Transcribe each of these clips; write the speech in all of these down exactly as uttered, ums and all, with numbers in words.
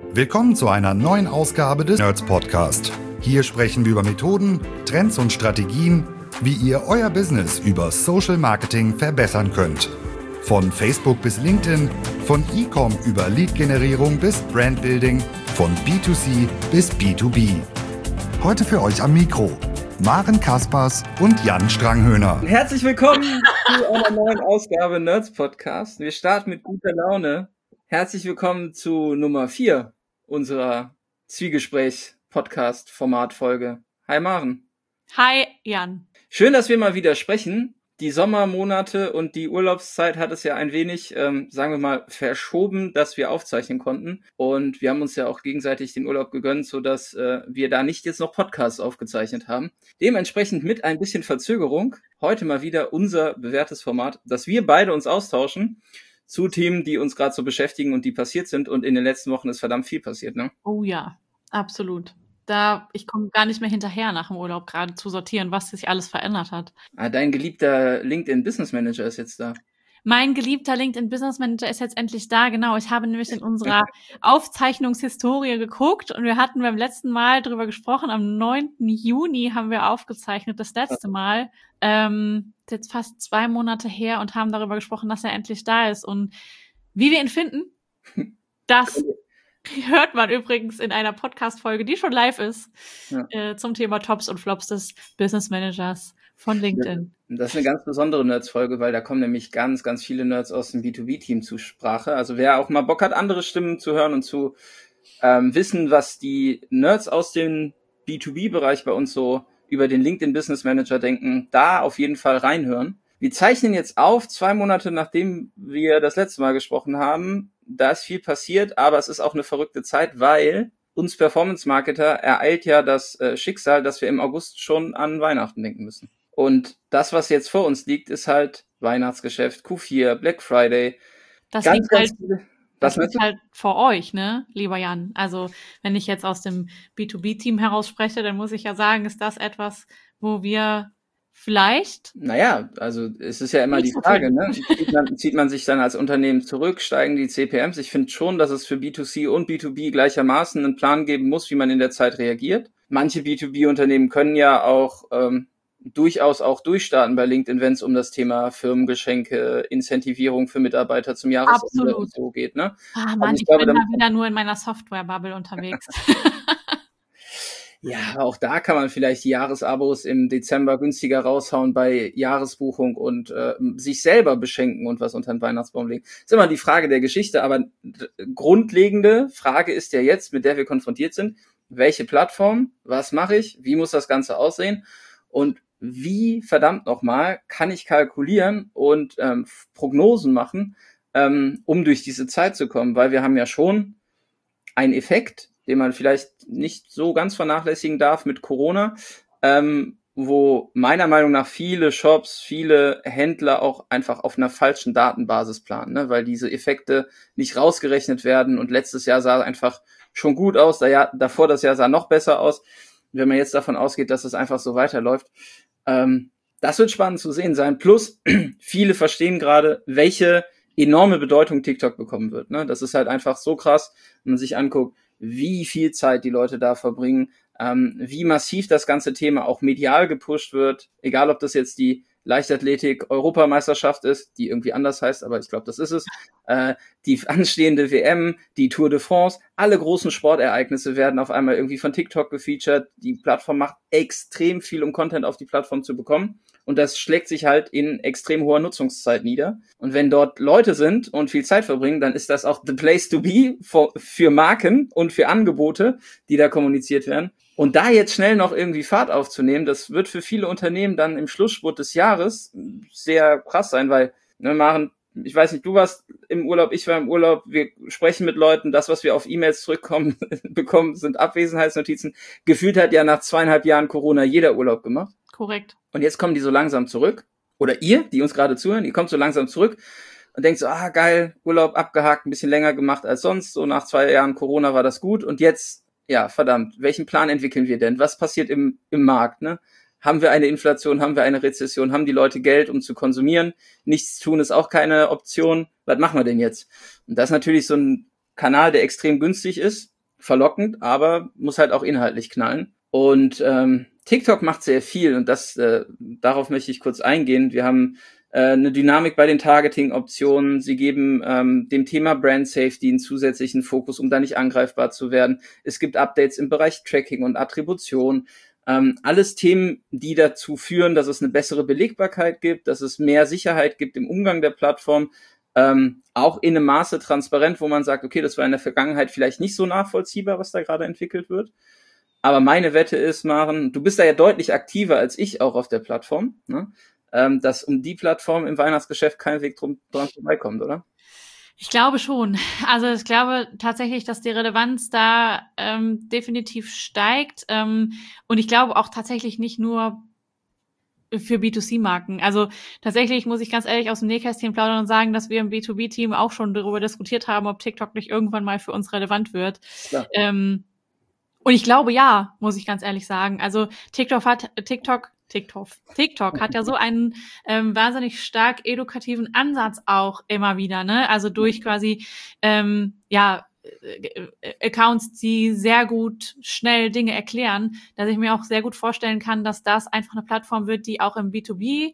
Willkommen zu einer neuen Ausgabe des Nerds Podcast. Hier sprechen wir über Methoden, Trends und Strategien, wie ihr euer Business über Social Marketing verbessern könnt. Von Facebook bis LinkedIn, von E-Com über Lead-Generierung bis Brandbuilding, von B zwei C bis B zwei B. Heute für euch am Mikro Maren Kaspers und Jan Stranghöhner. Herzlich willkommen zu einer neuen Ausgabe Nerds Podcast. Wir starten mit guter Laune. Herzlich willkommen zu Nummer vier unserer Zwiegespräch-Podcast-Format-Folge. Hi Maren. Hi Jan. Schön, dass wir mal wieder sprechen. Die Sommermonate und die Urlaubszeit hat es ja ein wenig, ähm, sagen wir mal, verschoben, dass wir aufzeichnen konnten. Und wir haben uns ja auch gegenseitig den Urlaub gegönnt, sodass äh, wir da nicht jetzt noch Podcasts aufgezeichnet haben. Dementsprechend mit ein bisschen Verzögerung heute mal wieder unser bewährtes Format, dass wir beide uns austauschen zu Themen, die uns gerade so beschäftigen und die passiert sind. Und in den letzten Wochen ist verdammt viel passiert, ne? Oh ja, absolut. Da, ich komme gar nicht mehr hinterher nach dem Urlaub gerade zu sortieren, was sich alles verändert hat. Ah, dein geliebter LinkedIn Business Manager ist jetzt da. Mein geliebter LinkedIn Business Manager ist jetzt endlich da, genau. Ich habe nämlich in unserer Aufzeichnungshistorie geguckt und wir hatten beim letzten Mal drüber gesprochen. Am neunten Juni haben wir aufgezeichnet, das letzte Mal. Ähm, jetzt fast zwei Monate her und haben darüber gesprochen, dass er endlich da ist. Und wie wir ihn finden, das hört man übrigens in einer Podcast-Folge, die schon live ist, ja. äh, zum Thema Tops und Flops des Business Managers von LinkedIn. Das ist eine ganz besondere Nerds-Folge, weil da kommen nämlich ganz, ganz viele Nerds aus dem B zwei B-Team zur Sprache. Also wer auch mal Bock hat, andere Stimmen zu hören und zu ähm, wissen, was die Nerds aus dem B zwei B-Bereich bei uns so über den LinkedIn Business Manager denken, da auf jeden Fall reinhören. Wir zeichnen jetzt auf, zwei Monate nachdem wir das letzte Mal gesprochen haben. Da ist viel passiert, aber es ist auch eine verrückte Zeit, weil uns Performance-Marketer ereilt ja das äh, Schicksal, dass wir im August schon an Weihnachten denken müssen. Und das, was jetzt vor uns liegt, ist halt Weihnachtsgeschäft, Q vier, Black Friday. Das ganz, liegt ganz halt, viele, das liegt halt vor euch, ne, lieber Jan. Also wenn ich jetzt aus dem B zwei B-Team heraus spreche, dann muss ich ja sagen, ist das etwas, wo wir vielleicht? Naja, also es ist ja immer die Frage, ne? Zieht man, zieht man sich dann als Unternehmen zurück, steigen die C P Ms? Ich finde schon, dass es für B zwei C und B zwei B gleichermaßen einen Plan geben muss, wie man in der Zeit reagiert. Manche B zwei B-Unternehmen können ja auch ähm, durchaus auch durchstarten bei LinkedIn, wenn es um das Thema Firmengeschenke, Incentivierung für Mitarbeiter zum Jahresende und so geht, ne? Ah Mann, ich, ich glaube, bin da wieder nur in meiner Software-Bubble unterwegs. Ja, auch da kann man vielleicht die Jahresabos im Dezember günstiger raushauen bei Jahresbuchung und äh, sich selber beschenken und was unter den Weihnachtsbaum legen. Das ist immer die Frage der Geschichte, aber grundlegende Frage ist ja jetzt, mit der wir konfrontiert sind, welche Plattform, was mache ich, wie muss das Ganze aussehen und wie, verdammt nochmal, kann ich kalkulieren und ähm, Prognosen machen, ähm, um durch diese Zeit zu kommen, weil wir haben ja schon einen Effekt, den man vielleicht nicht so ganz vernachlässigen darf mit Corona, ähm, wo meiner Meinung nach viele Shops, viele Händler auch einfach auf einer falschen Datenbasis planen, ne? Weil diese Effekte nicht rausgerechnet werden und letztes Jahr sah einfach schon gut aus, da Jahr, davor das Jahr sah noch besser aus. Wenn man jetzt davon ausgeht, dass es einfach so weiterläuft, ähm, das wird spannend zu sehen sein. Plus, viele verstehen gerade, welche enorme Bedeutung TikTok bekommen wird, ne? Das ist halt einfach so krass, wenn man sich anguckt, wie viel Zeit die Leute da verbringen, ähm, wie massiv das ganze Thema auch medial gepusht wird, egal ob das jetzt die Leichtathletik-Europameisterschaft ist, die irgendwie anders heißt, aber ich glaube, das ist es, äh, die anstehende W M, die Tour de France, alle großen Sportereignisse werden auf einmal irgendwie von TikTok gefeatured, die Plattform macht extrem viel, um Content auf die Plattform zu bekommen und das schlägt sich halt in extrem hoher Nutzungszeit nieder und wenn dort Leute sind und viel Zeit verbringen, dann ist das auch the place to be for, für Marken und für Angebote, die da kommuniziert werden. Und da jetzt schnell noch irgendwie Fahrt aufzunehmen, das wird für viele Unternehmen dann im Schlussspurt des Jahres sehr krass sein, weil, ne, Maren, ich weiß nicht, du warst im Urlaub, ich war im Urlaub, wir sprechen mit Leuten, das, was wir auf E-Mails zurückkommen, bekommen, sind Abwesenheitsnotizen. Gefühlt hat ja nach zweieinhalb Jahren Corona jeder Urlaub gemacht. Korrekt. Und jetzt kommen die so langsam zurück. Oder ihr, die uns gerade zuhören, ihr kommt so langsam zurück und denkt so, ah, geil, Urlaub abgehakt, ein bisschen länger gemacht als sonst, so nach zwei Jahren Corona war das gut und jetzt, ja, verdammt, welchen Plan entwickeln wir denn? Was passiert im, im Markt, ne? Haben wir eine Inflation? Haben wir eine Rezession? Haben die Leute Geld, um zu konsumieren? Nichts tun ist auch keine Option. Was machen wir denn jetzt? Und das ist natürlich so ein Kanal, der extrem günstig ist, verlockend, aber muss halt auch inhaltlich knallen. Und ähm, TikTok macht sehr viel und das äh, darauf möchte ich kurz eingehen. Wir haben äh, eine Dynamik bei den Targeting-Optionen. Sie geben ähm, dem Thema Brand Safety einen zusätzlichen Fokus, um da nicht angreifbar zu werden. Es gibt Updates im Bereich Tracking und Attribution. Ähm, alles Themen, die dazu führen, dass es eine bessere Belegbarkeit gibt, dass es mehr Sicherheit gibt im Umgang der Plattform. Ähm, auch in einem Maße transparent, wo man sagt, okay, das war in der Vergangenheit vielleicht nicht so nachvollziehbar, was da gerade entwickelt wird. Aber meine Wette ist, Maren, du bist da ja deutlich aktiver als ich auch auf der Plattform, ne? ähm, dass um die Plattform im Weihnachtsgeschäft kein Weg drum, dran vorbeikommt, oder? Ich glaube schon. Also ich glaube tatsächlich, dass die Relevanz da ähm, definitiv steigt. Ähm, und ich glaube auch tatsächlich nicht nur für B zwei C-Marken. Also tatsächlich muss ich ganz ehrlich aus dem Nähkästchen plaudern und sagen, dass wir im B zwei B-Team auch schon darüber diskutiert haben, ob TikTok nicht irgendwann mal für uns relevant wird. Ähm, und ich glaube, ja, muss ich ganz ehrlich sagen. Also TikTok hat TikTok TikTok TikTok hat ja so einen ähm, wahnsinnig stark edukativen Ansatz auch immer wieder, ne? Also durch quasi ähm, ja Accounts, die sehr gut schnell Dinge erklären, dass ich mir auch sehr gut vorstellen kann, dass das einfach eine Plattform wird, die auch im B zwei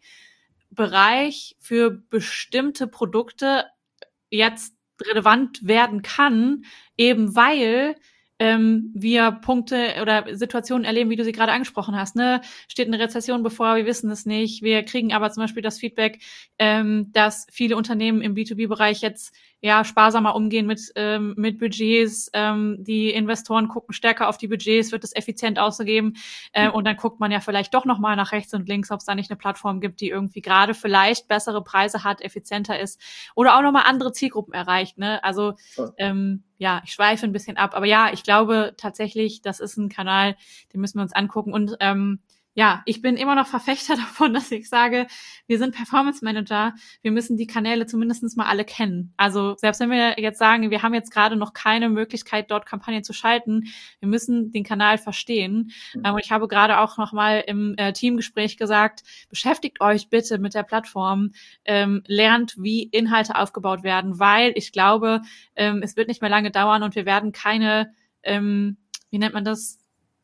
B-Bereich für bestimmte Produkte jetzt relevant werden kann, eben weil ähm, wir Punkte oder Situationen erleben, wie du sie gerade angesprochen hast, ne? Steht eine Rezession bevor, wir wissen es nicht. Wir kriegen aber zum Beispiel das Feedback, ähm, dass viele Unternehmen im B zwei B-Bereich jetzt ja sparsamer umgehen mit ähm, mit Budgets. Ähm, die Investoren gucken stärker auf die Budgets, wird es effizient ausgegeben. Äh, und dann guckt man ja vielleicht doch nochmal nach rechts und links, ob es da nicht eine Plattform gibt, die irgendwie gerade vielleicht bessere Preise hat, effizienter ist oder auch nochmal andere Zielgruppen erreicht, ne? Also ähm, ja, ich schweife ein bisschen ab. Aber ja, ich glaube tatsächlich, das ist ein Kanal, den müssen wir uns angucken. Und ähm, ja, ich bin immer noch Verfechter davon, dass ich sage, wir sind Performance Manager, wir müssen die Kanäle zumindest mal alle kennen. Also selbst wenn wir jetzt sagen, wir haben jetzt gerade noch keine Möglichkeit, dort Kampagnen zu schalten, wir müssen den Kanal verstehen. Mhm. Ähm, und ich habe gerade auch noch mal im äh, Teamgespräch gesagt, beschäftigt euch bitte mit der Plattform, ähm, lernt, wie Inhalte aufgebaut werden, weil ich glaube, ähm, es wird nicht mehr lange dauern und wir werden keine, ähm, wie nennt man das,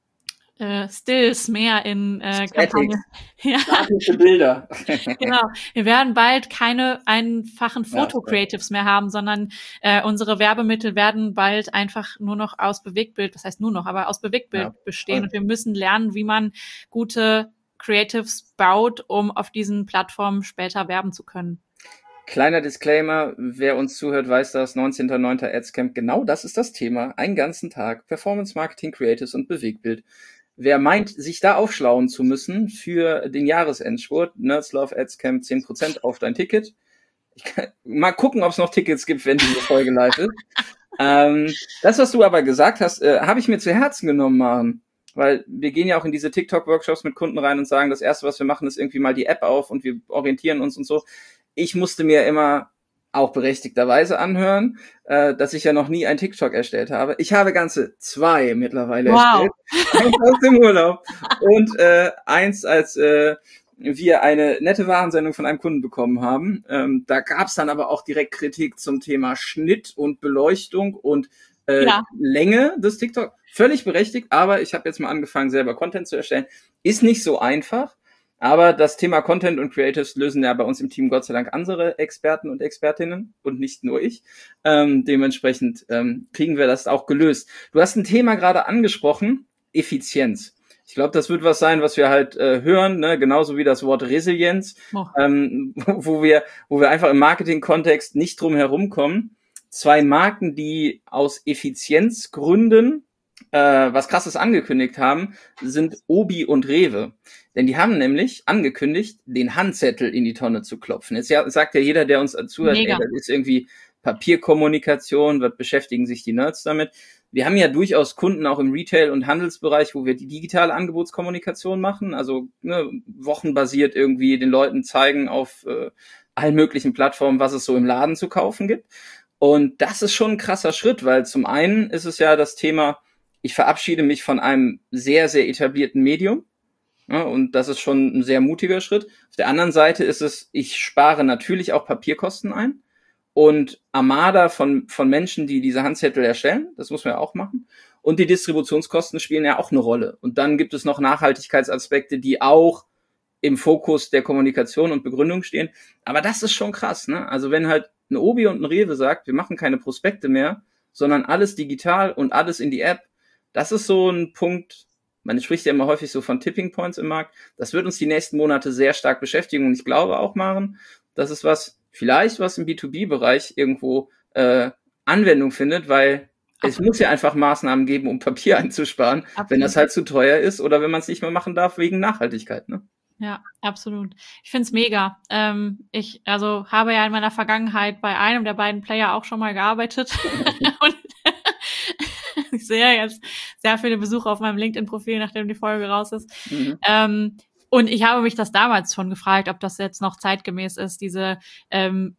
Äh, Stills mehr in äh, Kampagnen. Ja. Statische Bilder. Genau. Wir werden bald keine einfachen Foto-Creatives mehr haben, sondern äh, unsere Werbemittel werden bald einfach nur noch aus Bewegtbild, das heißt nur noch, aber aus Bewegtbild ja. bestehen. Und wir müssen lernen, wie man gute Creatives baut, um auf diesen Plattformen später werben zu können. Kleiner Disclaimer, wer uns zuhört, weiß das, neunzehnter neunter Adscamp, genau das ist das Thema, einen ganzen Tag, Performance Marketing, Creatives und Bewegtbild. Wer meint, sich da aufschlauen zu müssen für den Jahresendspurt, Nerds Love Adscamp zehn Prozent auf dein Ticket. Ich kann mal gucken, ob es noch Tickets gibt, wenn diese Folge live ist. ähm, das, was du aber gesagt hast, äh, habe ich mir zu Herzen genommen, Maren. Weil wir gehen ja auch in diese TikTok-Workshops mit Kunden rein und sagen, das Erste, was wir machen, ist irgendwie mal die App auf und wir orientieren uns und so. Ich musste mir immer auch berechtigterweise anhören, äh, dass ich ja noch nie ein TikTok erstellt habe. Ich habe ganze zwei mittlerweile wow. erstellt. Eins aus dem Urlaub und äh, eins, als äh, wir eine nette Warensendung von einem Kunden bekommen haben. Ähm, da gab es dann aber auch direkt Kritik zum Thema Schnitt und Beleuchtung und äh, ja. Länge des TikTok. Völlig berechtigt, aber ich habe jetzt mal angefangen, selber Content zu erstellen. Ist nicht so einfach. Aber das Thema Content und Creatives lösen ja bei uns im Team Gott sei Dank andere Experten und Expertinnen und nicht nur ich. Ähm, dementsprechend ähm, kriegen wir das auch gelöst. Du hast ein Thema gerade angesprochen, Effizienz. Ich glaube, das wird was sein, was wir halt äh, hören, ne? Genauso wie das Wort Resilienz, oh. ähm, wo wir wo wir einfach im Marketing-Kontext nicht drum herum kommen. Zwei Marken, die aus Effizienzgründen äh, was Krasses angekündigt haben, sind Obi und Rewe. Denn die haben nämlich angekündigt, den Handzettel in die Tonne zu klopfen. Jetzt ja, sagt ja jeder, der uns zuhört, ey, das ist irgendwie Papierkommunikation, was beschäftigen sich die Nerds damit? Wir haben ja durchaus Kunden auch im Retail- und Handelsbereich, wo wir die digitale Angebotskommunikation machen, also ne, wochenbasiert irgendwie den Leuten zeigen auf äh, allen möglichen Plattformen, was es so im Laden zu kaufen gibt. Und das ist schon ein krasser Schritt, weil zum einen ist es ja das Thema, ich verabschiede mich von einem sehr, sehr etablierten Medium. Ja, und das ist schon ein sehr mutiger Schritt. Auf der anderen Seite ist es, ich spare natürlich auch Papierkosten ein und Armada von von Menschen, die diese Handzettel erstellen. Das muss man ja auch machen. Und die Distributionskosten spielen ja auch eine Rolle. Und dann gibt es noch Nachhaltigkeitsaspekte, die auch im Fokus der Kommunikation und Begründung stehen. Aber das ist schon krass, ne? Also wenn halt ein Obi und ein Rewe sagt, wir machen keine Prospekte mehr, sondern alles digital und alles in die App, das ist so ein Punkt, man spricht ja immer häufig so von Tipping Points im Markt, das wird uns die nächsten Monate sehr stark beschäftigen und ich glaube auch, Maren, das ist was, vielleicht was im B zwei B-Bereich irgendwo äh, Anwendung findet, weil Absolut. Es muss ja einfach Maßnahmen geben, um Papier einzusparen, Absolut. Wenn das halt zu teuer ist oder wenn man es nicht mehr machen darf wegen Nachhaltigkeit, ne? Ja, absolut. Ich find's mega. Ähm, ich also habe ja in meiner Vergangenheit bei einem der beiden Player auch schon mal gearbeitet und ich sehe jetzt sehr viele Besucher auf meinem LinkedIn-Profil, nachdem die Folge raus ist. Mhm. Ähm, und ich habe mich das damals schon gefragt, ob das jetzt noch zeitgemäß ist, diese ähm,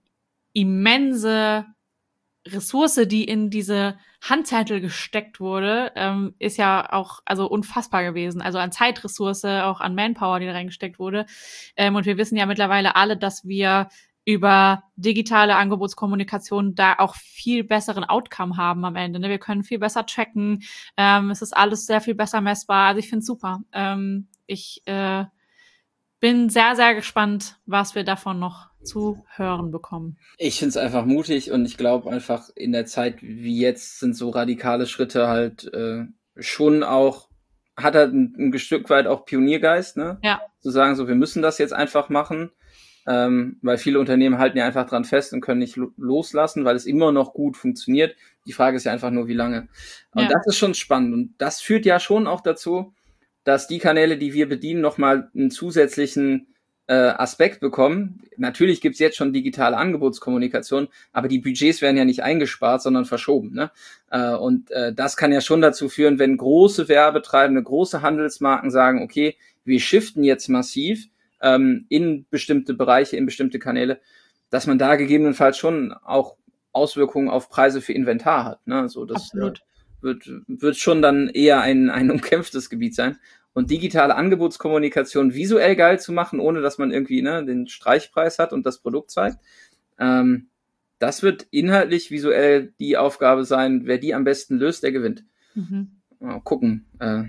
immense Ressource, die in diese Handzettel gesteckt wurde, ähm, ist ja auch also unfassbar gewesen. Also an Zeitressource, auch an Manpower, die da reingesteckt wurde. Ähm, und wir wissen ja mittlerweile alle, dass wir über digitale Angebotskommunikation da auch viel besseren Outcome haben am Ende. Ne? Wir können viel besser tracken. Ähm, es ist alles sehr viel besser messbar. Also ich finde es super. Ähm, ich äh, bin sehr, sehr gespannt, was wir davon noch zu hören bekommen. Ich finde es einfach mutig und ich glaube einfach in der Zeit wie jetzt sind so radikale Schritte halt äh, schon auch, hat halt ein, ein Stück weit auch Pioniergeist, ne? Ja. Zu sagen so, wir müssen das jetzt einfach machen, ähm, weil viele Unternehmen halten ja einfach dran fest und können nicht lo- loslassen, weil es immer noch gut funktioniert. Die Frage ist ja einfach nur, wie lange. Und ja. Das ist schon spannend und das führt ja schon auch dazu, dass die Kanäle, die wir bedienen, nochmal einen zusätzlichen Aspekt bekommen. Natürlich gibt's jetzt schon digitale Angebotskommunikation, aber die Budgets werden ja nicht eingespart, sondern verschoben. Ne? Und das kann ja schon dazu führen, wenn große Werbetreibende, große Handelsmarken sagen, okay, wir shiften jetzt massiv ähm, in bestimmte Bereiche, in bestimmte Kanäle, dass man da gegebenenfalls schon auch Auswirkungen auf Preise für Inventar hat. Ne? So, das Absolut. wird wird schon dann eher ein, ein umkämpftes Gebiet sein. Und digitale Angebotskommunikation visuell geil zu machen, ohne dass man irgendwie ne, den Streichpreis hat und das Produkt zeigt, ähm, das wird inhaltlich visuell die Aufgabe sein, wer die am besten löst, der gewinnt. Mhm. Mal gucken, äh,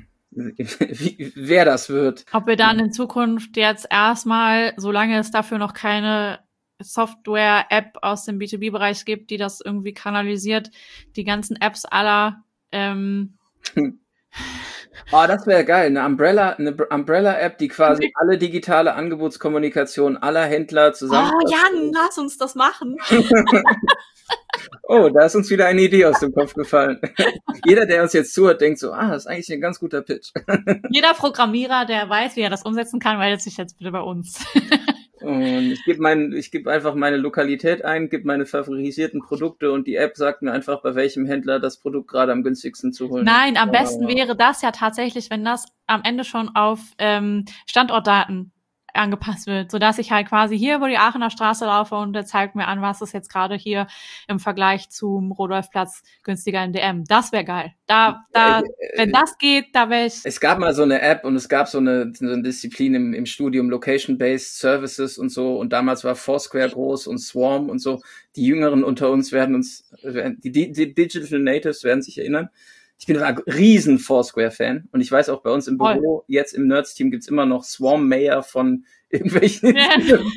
wie, wer das wird. Ob wir dann in Zukunft jetzt erstmal, solange es dafür noch keine Software-App aus dem B zwei B-Bereich gibt, die das irgendwie kanalisiert, die ganzen Apps aller ähm, Oh, das wäre geil, eine Umbrella, eine Umbrella-App, die quasi okay. alle digitale Angebotskommunikation aller Händler zusammen. Oh, Jan, lass uns das machen. Oh, da ist uns wieder eine Idee aus dem Kopf gefallen. Jeder, der uns jetzt zuhört, denkt so, ah, das ist eigentlich ein ganz guter Pitch. Jeder Programmierer, der weiß, wie er das umsetzen kann, meldet sich jetzt bitte bei uns. Und ich gebe mein, ich gebe einfach meine Lokalität ein, gebe meine favorisierten Produkte und die App sagt mir einfach, bei welchem Händler das Produkt gerade am günstigsten zu holen Nein, am besten wäre das ja tatsächlich, wenn das am Ende schon auf ähm, Standortdaten angepasst wird, sodass ich halt quasi hier über die Aachener Straße laufe und der zeigt mir an, was ist jetzt gerade hier im Vergleich zum Rodolfplatz günstiger in D M. Das wäre geil. Da, da, äh, wenn das geht, da wäre ich... Es gab mal so eine App und es gab so eine, so eine Disziplin im, im Studium, Location-Based Services und so, und damals war Foursquare groß und Swarm und so. Die Jüngeren unter uns werden uns, die, die Digital Natives werden sich erinnern. Ich bin ein riesen Foursquare-Fan und ich weiß auch, bei uns im Büro, oh. jetzt im Nerds-Team gibt's immer noch Swarm-Mayor von irgendwelchen ja.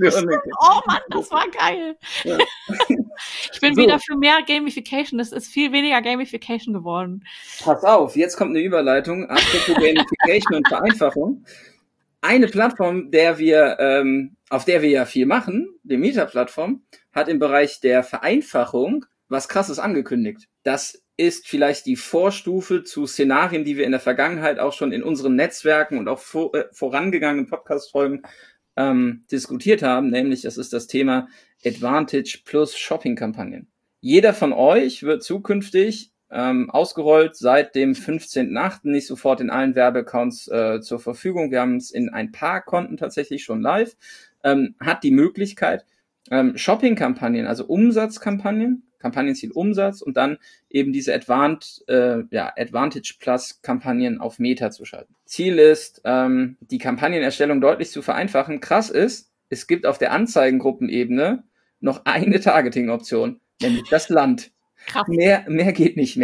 Oh Mann, das war geil. Ja. Ich bin so. wieder für mehr Gamification. Das ist viel weniger Gamification geworden. Pass auf, jetzt kommt eine Überleitung. Apropos Gamification und Vereinfachung. Eine Plattform, der wir, ähm, auf der wir ja viel machen, die Meta-Plattform, hat im Bereich der Vereinfachung was Krasses angekündigt. Das ist vielleicht die Vorstufe zu Szenarien, die wir in der Vergangenheit auch schon in unseren Netzwerken und auch vor, äh, vorangegangenen Podcast-Folgen ähm, diskutiert haben, nämlich das ist das Thema Advantage plus Shopping-Kampagnen. Jeder von euch wird zukünftig ähm, ausgerollt seit dem fünfzehnten achten nicht sofort in allen Werbeaccounts äh, zur Verfügung. Wir haben es in ein paar Konten tatsächlich schon live, ähm, hat die Möglichkeit, ähm, Shopping-Kampagnen, also Umsatzkampagnen, Kampagnenziel Umsatz und dann eben diese Advant, äh, ja, Advantage Plus Kampagnen auf Meta zu schalten. Ziel ist, ähm, die Kampagnenerstellung deutlich zu vereinfachen. Krass ist, es gibt auf der Anzeigengruppenebene noch eine Targeting-Option, nämlich das Land. Krass. Mehr, mehr geht nicht mehr.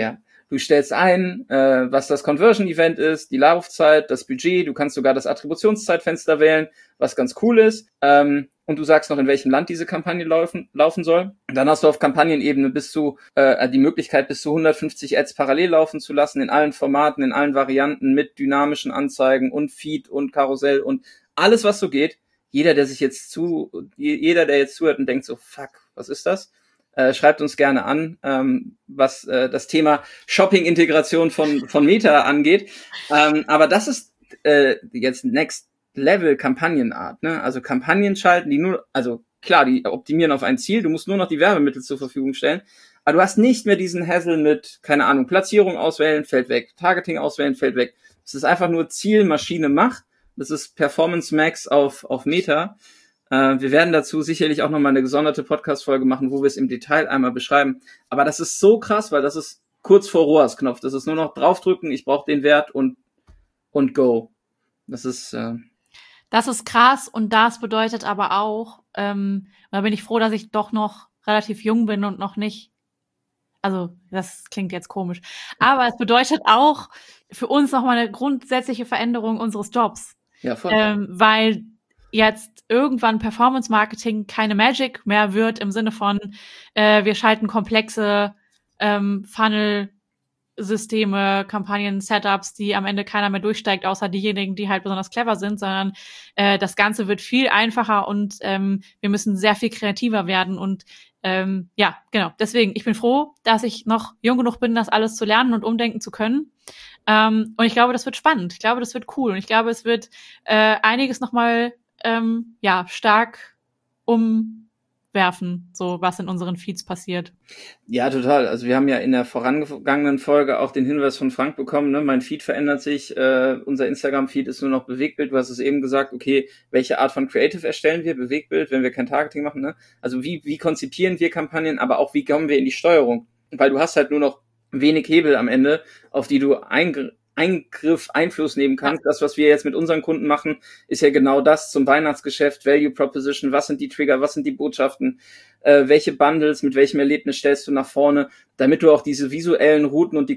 Du stellst ein, äh, was das Conversion-Event ist, die Laufzeit, das Budget, du kannst sogar das Attributionszeitfenster wählen, was ganz cool ist. Ähm, und du sagst noch, in welchem Land diese Kampagne laufen, laufen soll. Dann hast du auf Kampagnenebene bis zu äh, die Möglichkeit, bis zu hundertfünfzig Ads parallel laufen zu lassen, in allen Formaten, in allen Varianten, mit dynamischen Anzeigen und Feed und Karussell und alles, was so geht. Jeder, der sich jetzt zu, jeder, der jetzt zuhört und denkt so, fuck, was ist das? Äh, schreibt uns gerne an, ähm, was äh, das Thema Shopping-Integration von von Meta angeht. Ähm, aber das ist äh, jetzt Next Level Kampagnenart, ne? Also Kampagnen schalten, die nur, also klar, die optimieren auf ein Ziel. Du musst nur noch die Werbemittel zur Verfügung stellen, aber du hast nicht mehr diesen Hassle mit, keine Ahnung, Platzierung auswählen, fällt weg, Targeting auswählen, fällt weg. Es ist einfach nur Ziel, Maschine, Mach. Das ist Performance Max auf auf Meta. Uh, wir werden dazu sicherlich auch nochmal eine gesonderte Podcast-Folge machen, wo wir es im Detail einmal beschreiben. Aber das ist so krass, weil das ist kurz vor R O A S-Knopf. Das ist nur noch draufdrücken, ich brauche den Wert und und go. Das ist uh das ist krass und das bedeutet aber auch, ähm, da bin ich froh, dass ich doch noch relativ jung bin und noch nicht, also das klingt jetzt komisch, aber es bedeutet auch für uns nochmal eine grundsätzliche Veränderung unseres Jobs. Ja, voll. Ähm, weil jetzt irgendwann Performance-Marketing keine Magic mehr wird im Sinne von, äh, wir schalten komplexe ähm, Funnel-Systeme, Kampagnen, Setups, die am Ende keiner mehr durchsteigt, außer diejenigen, die halt besonders clever sind, sondern äh, das Ganze wird viel einfacher und ähm, wir müssen sehr viel kreativer werden und ähm, ja, genau. Deswegen, ich bin froh, dass ich noch jung genug bin, das alles zu lernen und umdenken zu können. Ähm, und ich glaube, das wird spannend. Ich glaube, das wird cool. Und ich glaube, es wird äh, einiges nochmal Ähm, ja, stark umwerfen, so was in unseren Feeds passiert. Ja, total. Also wir haben ja in der vorangegangenen Folge auch den Hinweis von Frank bekommen, ne? Mein Feed verändert sich, äh, unser Instagram-Feed ist nur noch Bewegtbild. Du hast es eben gesagt, okay, welche Art von Creative erstellen wir? Bewegtbild, wenn wir kein Targeting machen, ne? Also wie wie konzipieren wir Kampagnen, aber auch wie kommen wir in die Steuerung? Weil du hast halt nur noch wenig Hebel am Ende, auf die du eingr- Eingriff, Einfluss nehmen kannst. Das, was wir jetzt mit unseren Kunden machen, ist ja genau das zum Weihnachtsgeschäft, Value Proposition, was sind die Trigger, was sind die Botschaften, äh, welche Bundles, mit welchem Erlebnis stellst du nach vorne, damit du auch diese visuellen Routen und die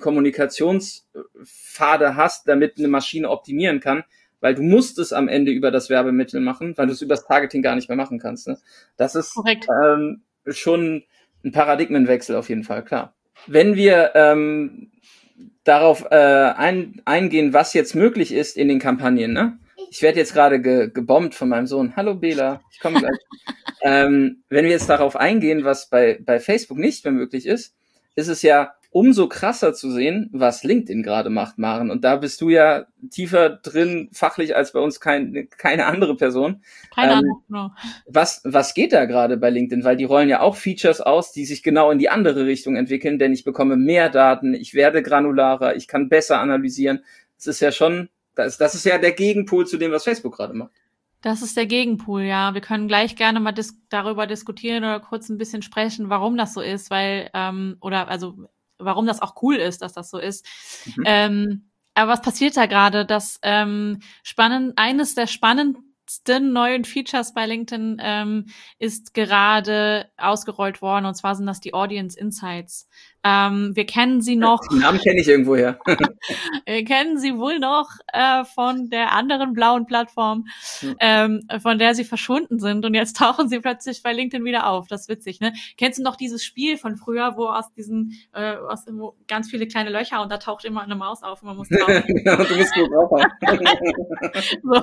Kommunikationspfade hast, damit eine Maschine optimieren kann, weil du musst es am Ende über das Werbemittel machen, weil du es über das Targeting gar nicht mehr machen kannst. Ne? Das ist ähm, schon ein Paradigmenwechsel auf jeden Fall, klar. Wenn wir ähm, darauf äh, ein, eingehen, was jetzt möglich ist in den Kampagnen, ne? Ich werde jetzt gerade ge- gebombt von meinem Sohn. Hallo Bela, ich komme gleich. ähm, wenn wir jetzt darauf eingehen, was bei bei Facebook nicht mehr möglich ist, ist es ja umso krasser zu sehen, was LinkedIn gerade macht, Maren. Und da bist du ja tiefer drin, fachlich als bei uns kein, keine andere Person. Keine ähm, Ahnung, no. Was, was geht da gerade bei LinkedIn? Weil die rollen ja auch Features aus, die sich genau in die andere Richtung entwickeln, denn ich bekomme mehr Daten, ich werde granularer, ich kann besser analysieren. Das ist ja schon, das, das ist ja der Gegenpol zu dem, was Facebook gerade macht. Das ist der Gegenpol, ja. Wir können gleich gerne mal dis- darüber diskutieren oder kurz ein bisschen sprechen, warum das so ist, weil, ähm, oder also warum das auch cool ist, dass das so ist. Mhm. Ähm, aber was passiert da gerade? Das ähm, spannend, eines der spannendsten neuen Features bei LinkedIn ähm, ist gerade ausgerollt worden, und zwar sind das die Audience Insights. Ähm, wir kennen sie noch. Den Namen kenne ich irgendwoher. Wir kennen sie wohl noch äh, von der anderen blauen Plattform, hm. ähm, von der sie verschwunden sind, und jetzt tauchen sie plötzlich bei LinkedIn wieder auf. Das ist witzig, ne? Kennst du noch dieses Spiel von früher, wo aus diesen äh, aus wo ganz viele kleine Löcher, und da taucht immer eine Maus auf und man muss drauf. Ja, du bist gut drauf. So.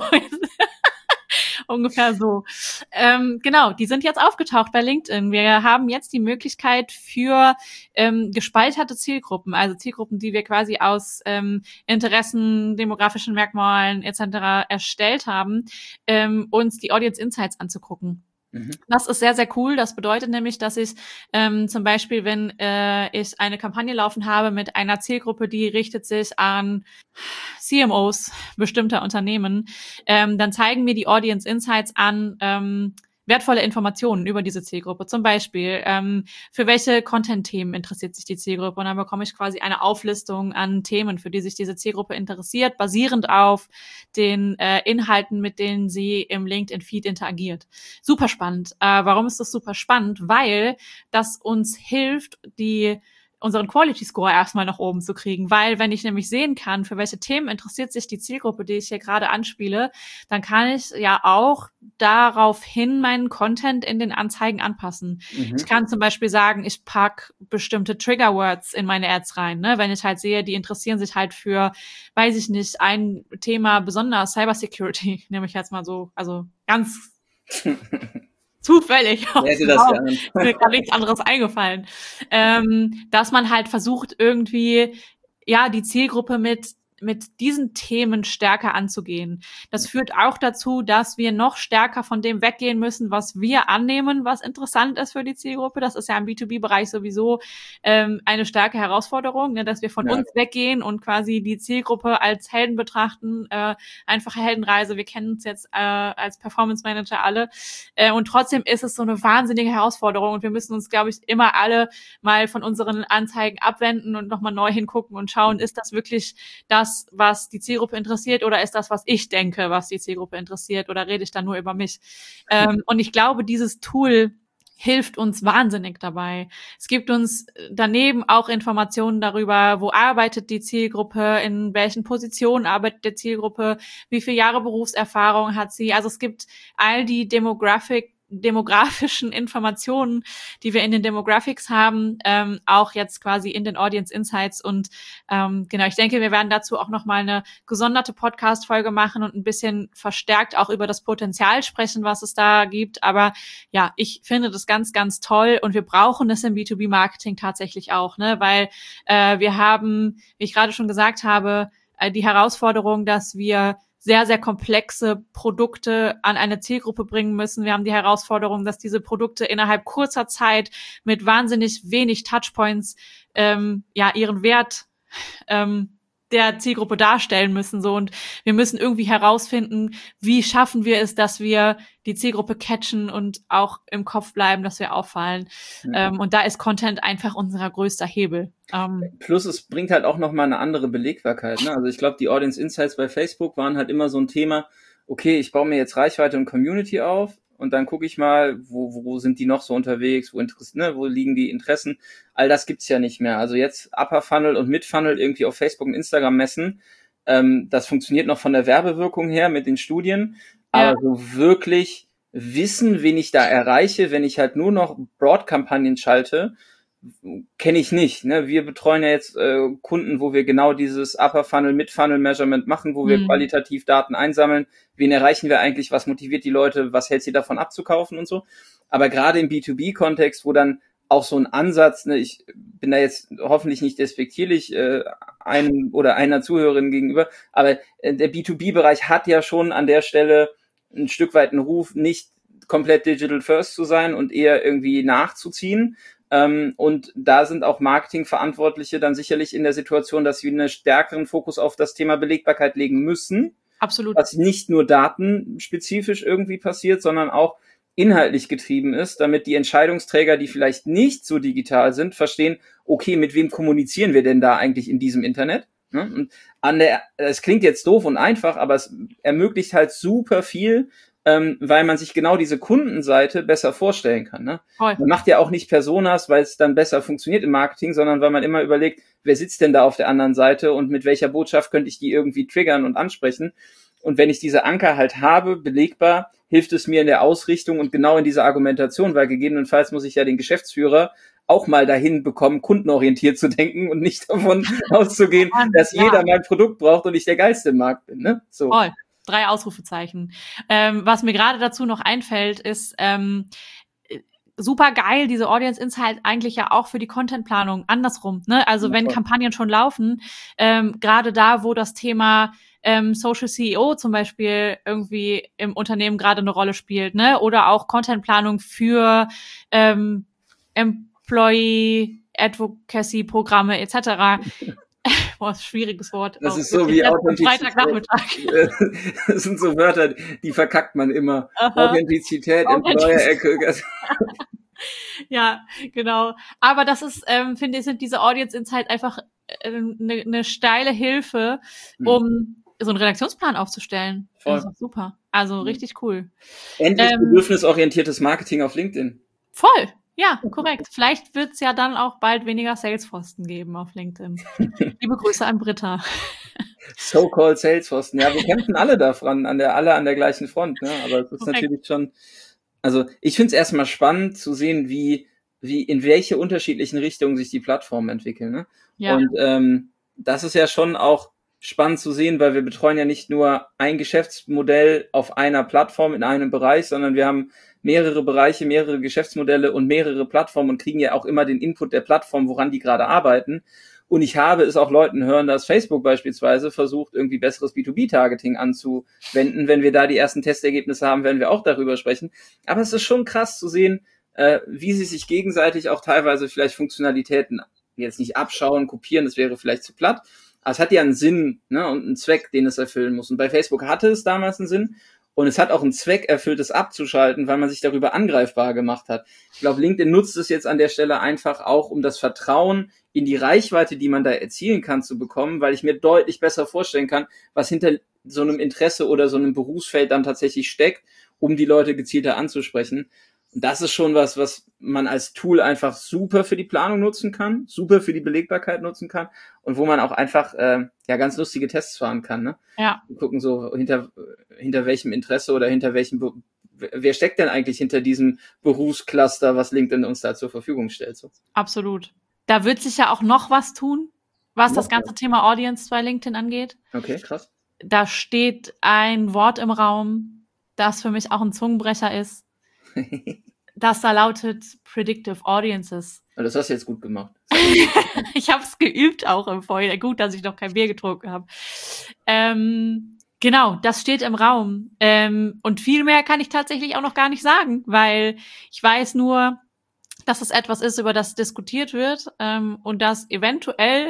Ungefähr so. Ähm, genau, die sind jetzt aufgetaucht bei LinkedIn. Wir haben jetzt die Möglichkeit für ähm, gespalterte Zielgruppen, also Zielgruppen, die wir quasi aus ähm, Interessen, demografischen Merkmalen et cetera erstellt haben, ähm, uns die Audience Insights anzugucken. Mhm. Das ist sehr, sehr cool. Das bedeutet nämlich, dass ich ähm, zum Beispiel, wenn äh, ich eine Kampagne laufen habe mit einer Zielgruppe, die richtet sich an C M Os bestimmter Unternehmen, ähm, dann zeigen mir die Audience Insights an ähm, wertvolle Informationen über diese Zielgruppe. Zum Beispiel, ähm, für welche Content-Themen interessiert sich die Zielgruppe? Und dann bekomme ich quasi eine Auflistung an Themen, für die sich diese Zielgruppe interessiert, basierend auf den äh, Inhalten, mit denen sie im LinkedIn-Feed interagiert. Super spannend. Äh, warum ist das super spannend? Weil das uns hilft, die unseren Quality Score erstmal nach oben zu kriegen, weil wenn ich nämlich sehen kann, für welche Themen interessiert sich die Zielgruppe, die ich hier gerade anspiele, dann kann ich ja auch daraufhin meinen Content in den Anzeigen anpassen. Mhm. Ich kann zum Beispiel sagen, ich pack bestimmte Triggerwords in meine Ads rein, ne? Wenn ich halt sehe, die interessieren sich halt für, weiß ich nicht, ein Thema besonders, Cybersecurity, nehme ich jetzt mal so, also ganz zufällig. Wer hätte das geahnt. Mir gar nichts anderes eingefallen. Ähm, dass man halt versucht, irgendwie, ja, die Zielgruppe mit mit diesen Themen stärker anzugehen. Das führt auch dazu, dass wir noch stärker von dem weggehen müssen, was wir annehmen, was interessant ist für die Zielgruppe. Das ist ja im B zwei B-Bereich sowieso ähm, eine starke Herausforderung, ne, dass wir von ja. uns weggehen und quasi die Zielgruppe als Helden betrachten. Äh, einfache Heldenreise, wir kennen uns jetzt äh, als Performance Manager alle. Äh, und trotzdem ist es so eine wahnsinnige Herausforderung und wir müssen uns, glaube ich, immer alle mal von unseren Anzeigen abwenden und nochmal neu hingucken und schauen, ist das wirklich das, was die Zielgruppe interessiert oder ist das, was ich denke, was die Zielgruppe interessiert oder rede ich da nur über mich? Ähm, und ich glaube, dieses Tool hilft uns wahnsinnig dabei. Es gibt uns daneben auch Informationen darüber, wo arbeitet die Zielgruppe, in welchen Positionen arbeitet die Zielgruppe, wie viele Jahre Berufserfahrung hat sie. Also es gibt all die Demographic demografischen Informationen, die wir in den Demographics haben, ähm, auch jetzt quasi in den Audience Insights und ähm, genau, ich denke, wir werden dazu auch nochmal eine gesonderte Podcast-Folge machen und ein bisschen verstärkt auch über das Potenzial sprechen, was es da gibt, aber ja, ich finde das ganz, ganz toll und wir brauchen das im B zwei B-Marketing tatsächlich auch, ne, weil äh, wir haben, wie ich gerade schon gesagt habe, äh, die Herausforderung, dass wir sehr, sehr komplexe Produkte an eine Zielgruppe bringen müssen. Wir haben die Herausforderung, dass diese Produkte innerhalb kurzer Zeit mit wahnsinnig wenig Touchpoints ähm, ja ihren Wert ähm, der Zielgruppe darstellen müssen. So, und wir müssen irgendwie herausfinden, wie schaffen wir es, dass wir die Zielgruppe catchen und auch im Kopf bleiben, dass wir auffallen. Mhm. Ähm, und da ist Content einfach unser größter Hebel. Ähm, Plus es bringt halt auch nochmal eine andere Belegbarkeit. Ne? Also ich glaube, die Audience Insights bei Facebook waren halt immer so ein Thema, okay, ich baue mir jetzt Reichweite und Community auf und dann gucke ich mal, wo, wo sind die noch so unterwegs, wo, Interess- ne, wo liegen die Interessen. All das gibt's ja nicht mehr. Also jetzt Upper Funnel und Mid Funnel irgendwie auf Facebook und Instagram messen, ähm, das funktioniert noch von der Werbewirkung her mit den Studien, aber ja. so wirklich wissen, wen ich da erreiche, wenn ich halt nur noch Broad-Kampagnen schalte, kenne ich nicht. Ne? Wir betreuen ja jetzt äh, Kunden, wo wir genau dieses Upper Funnel, Mid Funnel Measurement machen, wo wir mhm. qualitativ Daten einsammeln. Wen erreichen wir eigentlich? Was motiviert die Leute? Was hält sie davon abzukaufen und so? Aber gerade im B zwei B-Kontext, wo dann auch so ein Ansatz, ne, ich bin da jetzt hoffentlich nicht despektierlich äh, einem oder einer Zuhörerin gegenüber, aber äh, der B zwei B-Bereich hat ja schon an der Stelle ein Stück weit einen Ruf, nicht komplett digital first zu sein und eher irgendwie nachzuziehen. Ähm, und da sind auch Marketingverantwortliche dann sicherlich in der Situation, dass sie einen stärkeren Fokus auf das Thema Belegbarkeit legen müssen. Absolut. Was nicht nur datenspezifisch irgendwie passiert, sondern auch inhaltlich getrieben ist, damit die Entscheidungsträger, die vielleicht nicht so digital sind, verstehen, okay, mit wem kommunizieren wir denn da eigentlich in diesem Internet? Und an der, es klingt jetzt doof und einfach, aber es ermöglicht halt super viel, ähm, weil man sich genau diese Kundenseite besser vorstellen kann. Ne? Man macht ja auch nicht Personas, weil es dann besser funktioniert im Marketing, sondern weil man immer überlegt, wer sitzt denn da auf der anderen Seite und mit welcher Botschaft könnte ich die irgendwie triggern und ansprechen. Und wenn ich diese Anker halt habe, belegbar, hilft es mir in der Ausrichtung und genau in dieser Argumentation, weil gegebenenfalls muss ich ja den Geschäftsführer auch mal dahin bekommen, kundenorientiert zu denken und nicht davon auszugehen, dass ja. jeder mein Produkt braucht und ich der Geilste im Markt bin. Ne? So. Voll. Drei Ausrufezeichen. Ähm, was mir gerade dazu noch einfällt, ist ähm, super geil, diese Audience Insight eigentlich ja auch für die Contentplanung andersrum. Ne? Also ja, wenn voll. Kampagnen schon laufen, ähm, gerade da, wo das Thema ähm, Social C E O zum Beispiel irgendwie im Unternehmen gerade eine Rolle spielt, ne? Oder auch Contentplanung für ähm, Employee Advocacy Programme et cetera. Boah, schwieriges Wort. Das ist so wie Authentizität. Freitagnachmittag. Das sind so Wörter, die verkackt man immer. Aha. Authentizität, Employer-Ecke. Ja, genau. Aber das ist, ähm, finde ich, sind diese Audience Insight einfach eine äh, ne, ne steile Hilfe, um hm. so einen Redaktionsplan aufzustellen. Voll. Das ist super. Also hm. richtig cool. Endlich ähm, bedürfnisorientiertes Marketing auf LinkedIn. Voll. Ja, korrekt. Vielleicht wird's ja dann auch bald weniger Salesforsten geben auf LinkedIn. Liebe Grüße an Britta. So-called Salesforsten. Ja, wir kämpfen alle davon, an der, alle an der gleichen Front, ne? Aber es ist Korrekt. natürlich schon, also ich finde es erstmal spannend zu sehen, wie, wie, in welche unterschiedlichen Richtungen sich die Plattformen entwickeln, ne? Ja. Und ähm, das ist ja schon auch spannend zu sehen, weil wir betreuen ja nicht nur ein Geschäftsmodell auf einer Plattform in einem Bereich, sondern wir haben mehrere Bereiche, mehrere Geschäftsmodelle und mehrere Plattformen und kriegen ja auch immer den Input der Plattform, woran die gerade arbeiten. Und ich habe es auch Leuten hören, dass Facebook beispielsweise versucht, irgendwie besseres B zwei B-Targeting anzuwenden. Wenn wir da die ersten Testergebnisse haben, werden wir auch darüber sprechen. Aber es ist schon krass zu sehen, äh, wie sie sich gegenseitig auch teilweise vielleicht Funktionalitäten jetzt nicht abschauen, kopieren, das wäre vielleicht zu platt. Aber es hat ja einen Sinn, ne, und einen Zweck, den es erfüllen muss. Und bei Facebook hatte es damals einen Sinn. Und es hat auch einen Zweck erfüllt, es abzuschalten, weil man sich darüber angreifbar gemacht hat. Ich glaube, LinkedIn nutzt es jetzt an der Stelle einfach auch, um das Vertrauen in die Reichweite, die man da erzielen kann, zu bekommen, weil ich mir deutlich besser vorstellen kann, was hinter so einem Interesse oder so einem Berufsfeld dann tatsächlich steckt, um die Leute gezielter anzusprechen. Und das ist schon was, was man als Tool einfach super für die Planung nutzen kann, super für die Belegbarkeit nutzen kann und wo man auch einfach äh, ja ganz lustige Tests fahren kann, ne? Ja. Wir gucken so hinter hinter welchem Interesse oder hinter welchem Be- wer steckt denn eigentlich hinter diesem Berufscluster, was LinkedIn uns da zur Verfügung stellt, so. Absolut. Da wird sich ja auch noch was tun, was Noch das ganze was? Thema Audience bei LinkedIn angeht. Okay, krass. Da steht ein Wort im Raum, das für mich auch ein Zungenbrecher ist, das da lautet Predictive Audiences. Das hast du jetzt gut gemacht. Ich habe es geübt auch im Vorhinein. Gut, dass ich noch kein Bier getrunken habe. Ähm, genau, das steht im Raum. Ähm, und viel mehr kann ich tatsächlich auch noch gar nicht sagen, weil ich weiß nur, dass es etwas ist, über das diskutiert wird ähm, und das eventuell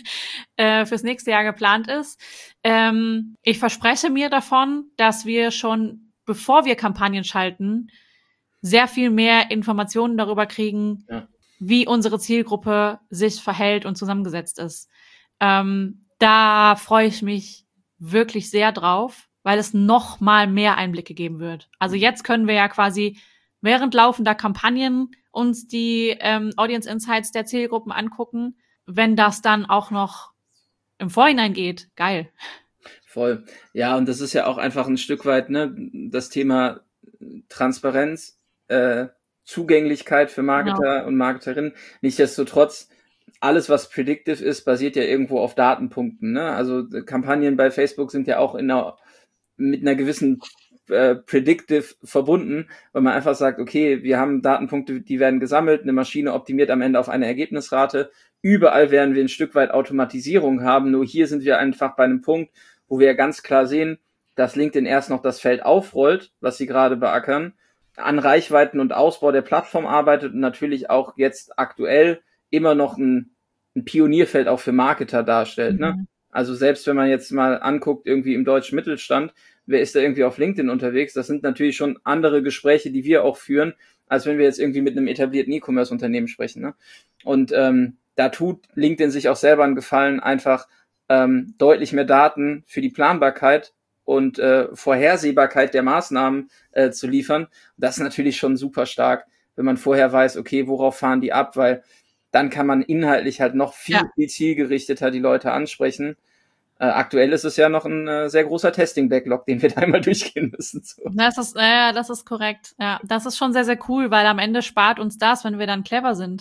äh, fürs nächste Jahr geplant ist. Ähm, ich verspreche mir davon, dass wir schon, bevor wir Kampagnen schalten, sehr viel mehr Informationen darüber kriegen, Ja. wie unsere Zielgruppe sich verhält und zusammengesetzt ist. Ähm, da freue ich mich wirklich sehr drauf, weil es noch mal mehr Einblicke geben wird. Also jetzt können wir ja quasi während laufender Kampagnen uns die ähm, Audience Insights der Zielgruppen angucken. Wenn das dann auch noch im Vorhinein geht, geil. Voll. Ja, und das ist ja auch einfach ein Stück weit, ne, das Thema Transparenz, äh, Zugänglichkeit für Marketer und Marketerinnen. Nichtsdestotrotz, alles, was predictive ist, basiert ja irgendwo auf Datenpunkten, ne? Also Kampagnen bei Facebook sind ja auch in einer, mit einer gewissen äh, predictive verbunden, weil man einfach sagt, okay, wir haben Datenpunkte, die werden gesammelt, eine Maschine optimiert am Ende auf eine Ergebnisrate. Überall werden wir ein Stück weit Automatisierung haben, nur hier sind wir einfach bei einem Punkt, wo wir ganz klar sehen, dass LinkedIn erst noch das Feld aufrollt, was sie gerade beackern, an Reichweiten und Ausbau der Plattform arbeitet und natürlich auch jetzt aktuell immer noch ein, ein Pionierfeld auch für Marketer darstellt, Mhm. ne? Also selbst wenn man jetzt mal anguckt, irgendwie im deutschen Mittelstand, wer ist da irgendwie auf LinkedIn unterwegs? Das sind natürlich schon andere Gespräche, die wir auch führen, als wenn wir jetzt irgendwie mit einem etablierten E-Commerce-Unternehmen sprechen, ne? Und ähm, da tut LinkedIn sich auch selber einen Gefallen, einfach ähm, deutlich mehr Daten für die Planbarkeit und äh, Vorhersehbarkeit der Maßnahmen äh, zu liefern. Das ist natürlich schon super stark, wenn man vorher weiß, okay, worauf fahren die ab, weil dann kann man inhaltlich halt noch viel, Ja. viel zielgerichteter die Leute ansprechen. Äh, aktuell ist es ja noch ein äh, sehr großer Testing-Backlog, den wir da einmal durchgehen müssen. So. Das ist, ja, das ist korrekt. Ja, das ist schon sehr, sehr cool, weil am Ende spart uns das, wenn wir dann clever sind.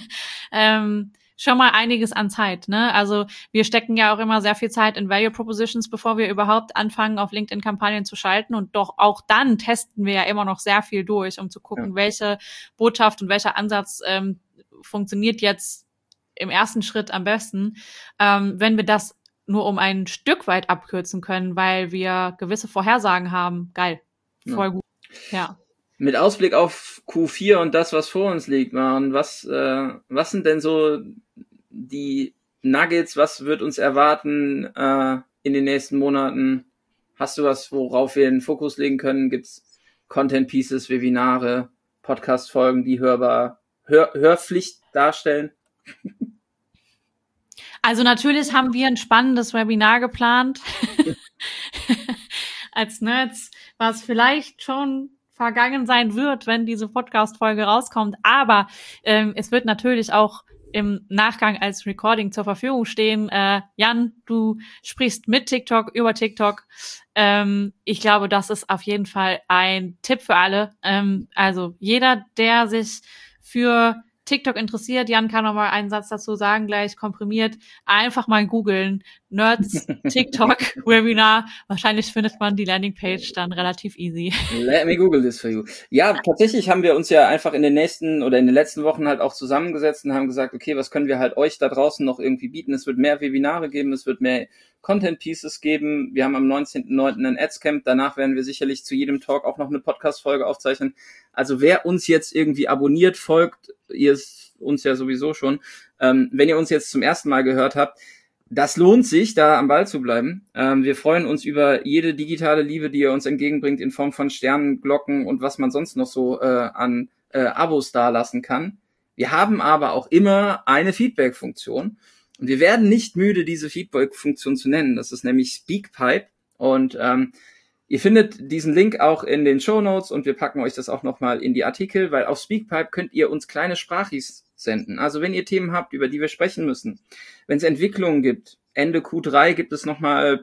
ähm, schon mal einiges an Zeit, ne? Also wir stecken ja auch immer sehr viel Zeit in Value Propositions, bevor wir überhaupt anfangen, auf LinkedIn-Kampagnen zu schalten. Und doch auch dann testen wir ja immer noch sehr viel durch, um zu gucken, Ja. welche Botschaft und welcher Ansatz ähm, funktioniert jetzt im ersten Schritt am besten. Ähm, wenn wir das nur um ein Stück weit abkürzen können, weil wir gewisse Vorhersagen haben, geil, voll Ja. gut. Ja. Mit Ausblick auf Q vier und das, was vor uns liegt, Maren, was, äh, was sind denn so die Nuggets, was wird uns erwarten äh, in den nächsten Monaten? Hast du was, worauf wir den Fokus legen können? Gibt's Content Pieces, Webinare, Podcast-Folgen, die hörbar, Hör, Hörpflicht darstellen? Also natürlich haben wir ein spannendes Webinar geplant. Als Nerds, was vielleicht schon vergangen sein wird, wenn diese Podcast-Folge rauskommt. Aber ähm, es wird natürlich auch im Nachgang als Recording zur Verfügung stehen. Äh, Jan, du sprichst mit TikTok, über TikTok. Ähm, ich glaube, das ist auf jeden Fall ein Tipp für alle. Ähm, also jeder, der sich für TikTok interessiert, Jan kann noch mal einen Satz dazu sagen, gleich komprimiert, einfach mal googeln, Nerds TikTok Webinar, wahrscheinlich findet man die Landingpage dann relativ easy. Let me Google this for you. Ja, tatsächlich haben wir uns ja einfach in den nächsten oder in den letzten Wochen halt auch zusammengesetzt und haben gesagt, okay, was können wir halt euch da draußen noch irgendwie bieten? Es wird mehr Webinare geben, es wird mehr Content Pieces geben. Wir haben am neunzehnten neunten ein Ads-Camp. Danach werden wir sicherlich zu jedem Talk auch noch eine Podcast-Folge aufzeichnen. Also wer uns jetzt irgendwie abonniert, folgt, ihr ist uns ja sowieso schon. Ähm, wenn ihr uns jetzt zum ersten Mal gehört habt, das lohnt sich, da am Ball zu bleiben. Ähm, wir freuen uns über jede digitale Liebe, die ihr uns entgegenbringt in Form von Sternen, Glocken und was man sonst noch so äh, an äh, Abos dalassen kann. Wir haben aber auch immer eine Feedback-Funktion. Und wir werden nicht müde, diese Feedback-Funktion zu nennen. Das ist nämlich Speakpipe. Und ähm, ihr findet diesen Link auch in den Shownotes und wir packen euch das auch nochmal in die Artikel, weil auf Speakpipe könnt ihr uns kleine Sprachis senden. Also wenn ihr Themen habt, über die wir sprechen müssen, wenn es Entwicklungen gibt, Ende Q drei gibt es nochmal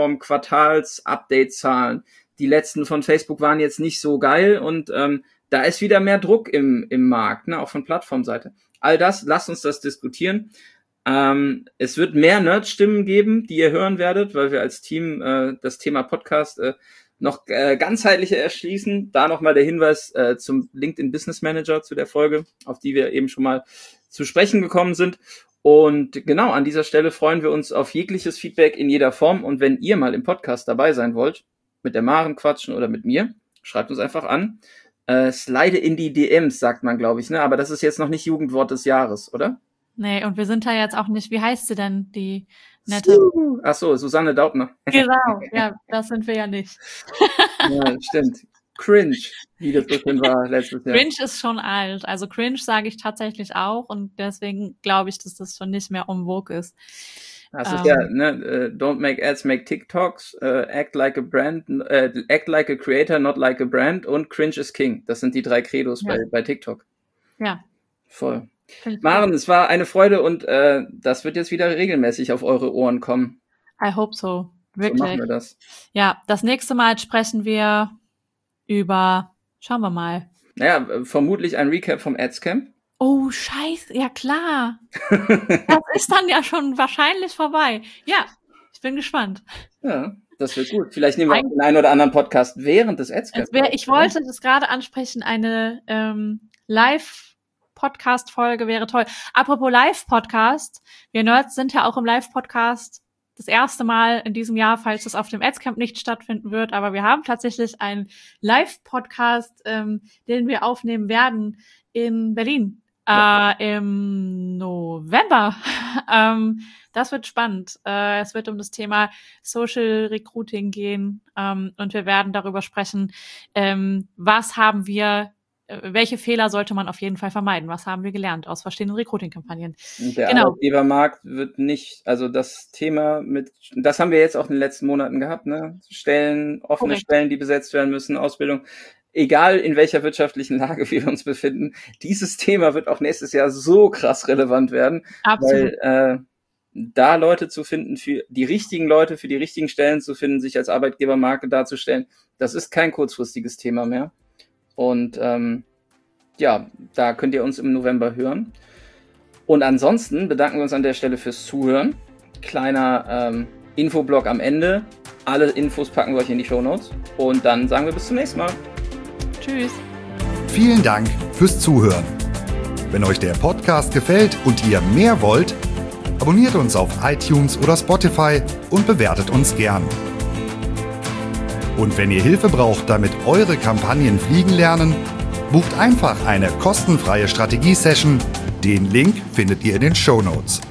Plattform-Quartals-Update-Zahlen. Die letzten von Facebook waren jetzt nicht so geil und ähm, da ist wieder mehr Druck im, im Markt, ne, auch von Plattformseite. All das, lasst uns das diskutieren. Ähm, es wird mehr Nerd-Stimmen geben, die ihr hören werdet, weil wir als Team äh, das Thema Podcast äh, noch äh, ganzheitlicher erschließen. Da nochmal der Hinweis äh, zum LinkedIn Business Manager zu der Folge, auf die wir eben schon mal zu sprechen gekommen sind. Und genau, an dieser Stelle freuen wir uns auf jegliches Feedback in jeder Form. Und wenn ihr mal im Podcast dabei sein wollt, mit der Maren quatschen oder mit mir, schreibt uns einfach an. Äh, slide in die D Ms, sagt man, glaube ich, ne? Aber das ist jetzt noch nicht Jugendwort des Jahres, oder? Nee, und wir sind da jetzt auch nicht, wie heißt sie denn, die nette? Ach so, Susanne Daubner. Genau, ja, das sind wir ja nicht. Ja, stimmt. Cringe, wie das so schön war letztes Jahr. Cringe ist schon alt, also Cringe sage ich tatsächlich auch und deswegen glaube ich, dass das schon nicht mehr en vogue ist. Das ist ähm, ja, ne, uh, don't make ads, make TikToks, uh, act like a brand, uh, act like a creator, not like a brand und Cringe is King. Das sind die drei Credos ja. bei, bei TikTok. Ja. Voll. Maren, es war eine Freude und äh, das wird jetzt wieder regelmäßig auf eure Ohren kommen. I hope so. Wirklich. So machen wir das. Ja, das nächste Mal sprechen wir über, schauen wir mal. Naja, vermutlich ein Recap vom Ads-Camp. Oh, scheiße, ja klar. Das ist dann ja schon wahrscheinlich vorbei. Ja, ich bin gespannt. Ja, das wird gut. Vielleicht nehmen wir auch den einen oder anderen Podcast während des Ads-Camps. Ich wollte das gerade ansprechen, eine ähm, Live- Podcast-Folge wäre toll. Apropos Live-Podcast. Wir Nerds sind ja auch im Live-Podcast das erste Mal in diesem Jahr, falls es auf dem Ads-Camp nicht stattfinden wird. Aber wir haben tatsächlich einen Live-Podcast, ähm, den wir aufnehmen werden in Berlin ja. äh, im November. ähm, das wird spannend. Äh, es wird um das Thema Social Recruiting gehen ähm, und wir werden darüber sprechen, ähm, was haben wir welche Fehler sollte man auf jeden Fall vermeiden? Was haben wir gelernt aus verschiedenen Recruiting-Kampagnen? Der genau. Arbeitgebermarkt wird nicht, also das Thema mit, das haben wir jetzt auch in den letzten Monaten gehabt, ne? Stellen, offene Korrekt. Stellen, die besetzt werden müssen, Ausbildung. Egal in welcher wirtschaftlichen Lage wir uns befinden, dieses Thema wird auch nächstes Jahr so krass relevant werden. Absolut. Weil äh, da Leute zu finden, für die richtigen Leute, für die richtigen Stellen zu finden, sich als Arbeitgebermarke darzustellen, das ist kein kurzfristiges Thema mehr. Und ähm, ja, da könnt ihr uns im November hören. Und ansonsten bedanken wir uns an der Stelle fürs Zuhören. Kleiner ähm, Infoblock am Ende. Alle Infos packen wir euch in die Shownotes. Und dann sagen wir bis zum nächsten Mal. Tschüss. Vielen Dank fürs Zuhören. Wenn euch der Podcast gefällt und ihr mehr wollt, abonniert uns auf iTunes oder Spotify und bewertet uns gern. Und wenn ihr Hilfe braucht, damit eure Kampagnen fliegen lernen, bucht einfach eine kostenfreie Strategie-Session. Den Link findet ihr in den Shownotes.